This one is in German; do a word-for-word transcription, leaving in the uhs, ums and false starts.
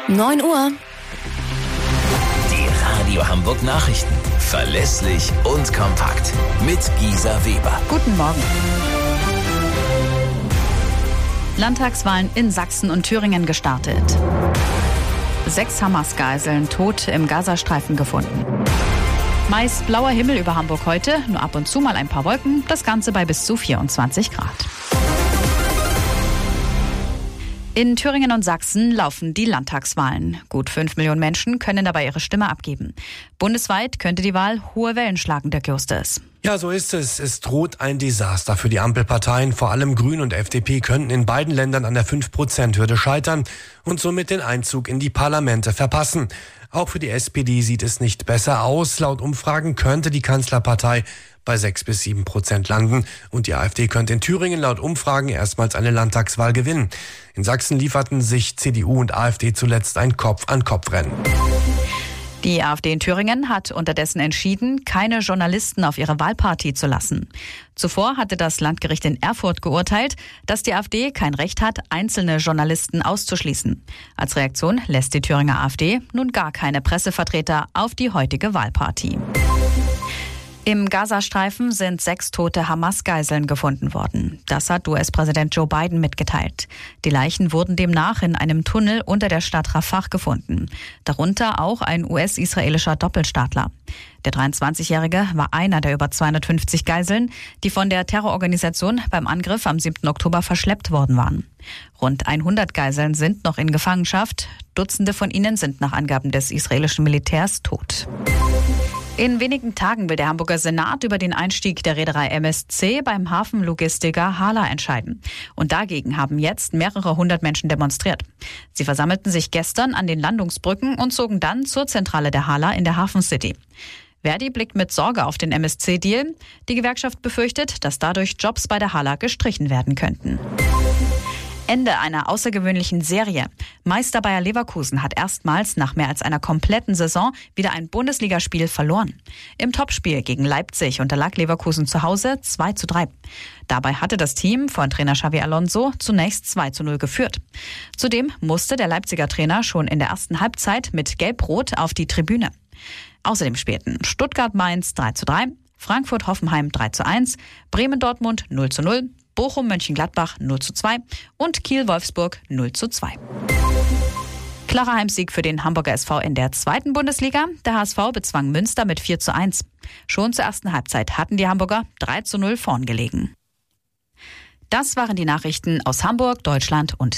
neun Uhr. Die Radio Hamburg Nachrichten. Verlässlich und kompakt. Mit Gisa Weber. Guten Morgen. Landtagswahlen in Sachsen und Thüringen gestartet. Sechs Hamas-Geiseln tot im Gazastreifen gefunden. Meist blauer Himmel über Hamburg heute, nur ab und zu mal ein paar Wolken, das Ganze bei bis zu vierundzwanzig Grad. In Thüringen und Sachsen laufen die Landtagswahlen. Gut fünf Millionen Menschen können dabei ihre Stimme abgeben. Bundesweit könnte die Wahl hohe Wellen schlagen, Dirk Justus. Ja, so ist es. Es droht ein Desaster für die Ampelparteien. Vor allem Grün und F D P könnten in beiden Ländern an der fünf Prozent Hürde scheitern und somit den Einzug in die Parlamente verpassen. Auch für die S P D sieht es nicht besser aus. Laut Umfragen könnte die Kanzlerpartei bei sechs bis sieben Prozent landen. Und die AfD könnte in Thüringen laut Umfragen erstmals eine Landtagswahl gewinnen. In Sachsen lieferten sich C D U und AfD zuletzt ein Kopf-an-Kopf-Rennen. Die AfD in Thüringen hat unterdessen entschieden, keine Journalisten auf ihre Wahlparty zu lassen. Zuvor hatte das Landgericht in Erfurt geurteilt, dass die AfD kein Recht hat, einzelne Journalisten auszuschließen. Als Reaktion lässt die Thüringer AfD nun gar keine Pressevertreter auf die heutige Wahlparty. Im Gazastreifen sind sechs tote Hamas-Geiseln gefunden worden. Das hat U S-Präsident Joe Biden mitgeteilt. Die Leichen wurden demnach in einem Tunnel unter der Stadt Rafah gefunden. Darunter auch ein U S-israelischer Doppelstaatler. Der dreiundzwanzigjährige war einer der über zweihundertfünfzig Geiseln, die von der Terrororganisation beim Angriff am siebten Oktober verschleppt worden waren. Rund hundert Geiseln sind noch in Gefangenschaft. Dutzende von ihnen sind nach Angaben des israelischen Militärs tot. In wenigen Tagen will der Hamburger Senat über den Einstieg der Reederei M S C beim Hafenlogistiker HHLA entscheiden. Und dagegen haben jetzt mehrere hundert Menschen demonstriert. Sie versammelten sich gestern an den Landungsbrücken und zogen dann zur Zentrale der HHLA in der Hafen City. Verdi blickt mit Sorge auf den M S C-Deal. Die Gewerkschaft befürchtet, dass dadurch Jobs bei der HHLA gestrichen werden könnten. Ende einer außergewöhnlichen Serie. Meister Bayer Leverkusen hat erstmals nach mehr als einer kompletten Saison wieder ein Bundesligaspiel verloren. Im Topspiel gegen Leipzig unterlag Leverkusen zu Hause zwei zu drei. Dabei hatte das Team von Trainer Xabi Alonso zunächst zwei zu null geführt. Zudem musste der Leipziger Trainer schon in der ersten Halbzeit mit Gelb-Rot auf die Tribüne. Außerdem spielten Stuttgart-Mainz drei zu drei, Frankfurt-Hoffenheim drei zu eins, Bremen-Dortmund null zu null, Bochum-Mönchengladbach null zu zwei und Kiel-Wolfsburg null zu zwei. Klarer Heimsieg für den Hamburger S V in der zweiten Bundesliga. Der H S V bezwang Münster mit vier zu eins. Schon zur ersten Halbzeit hatten die Hamburger drei zu null vorn gelegen. Das waren die Nachrichten aus Hamburg, Deutschland und